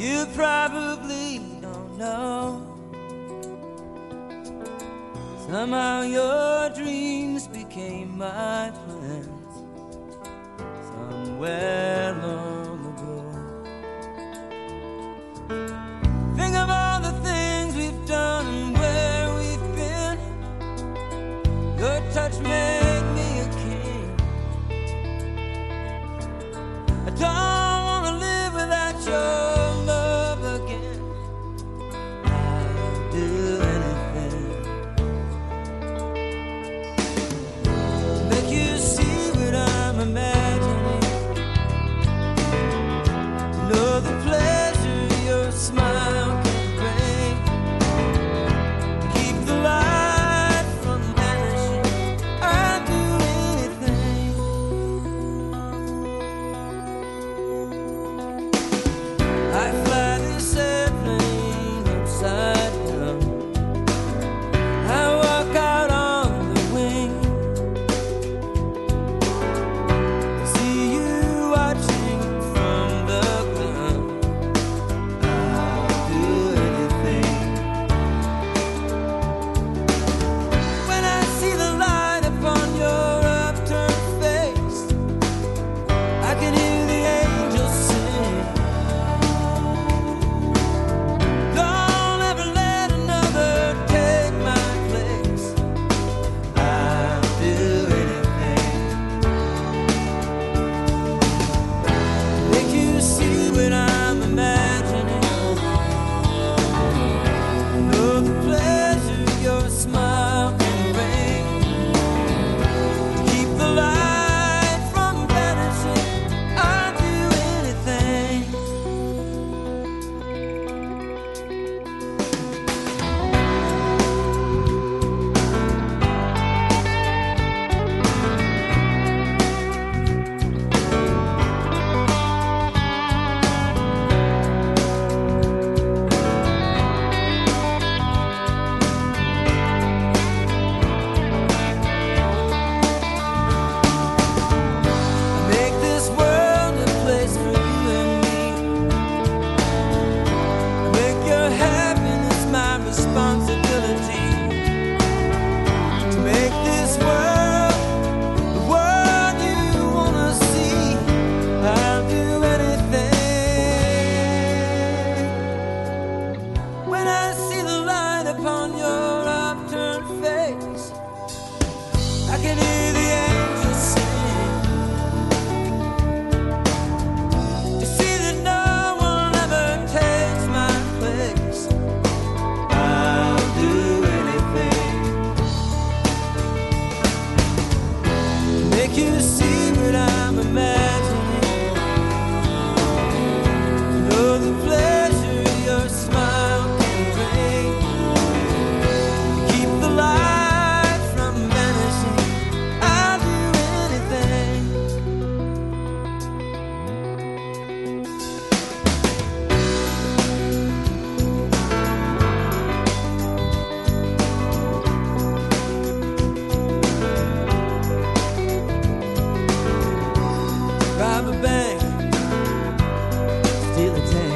You probably don't know. Somehow your dreams became my plans somewhere long ago. Think of all the things we've done and where we've been. Your touch made me a king. I don't want to live without your love again. I'll do anything to make you see what I'm imagining. To know the pleasure your smile can bring. To keep the light from vanishing. I'll do anything. I fly this airplane upside down. I walk out on the wing. See you watching from the ground. I'll do anything. When I see the light upon your upturned face, I can hear the angels sing. Don't ever let another take my place. I'll do anything. Make you see what I'm imagining. Know the pleasure your smile can bring. Keep the light from vanishing. I'll do anything. Make this world a place for you and me. Make your happiness my responsibility. To make this world the world you wanna see. I'll do anything. When I see the light upon your upturned face, I can hear the angels sing. You see that no one ever takes my place. I'll do anything to make you see what I'm imagining. Know the pleasure your smile can bring. Keep the light from vanishing. I'll do anything. Rob a bank, steal a tank.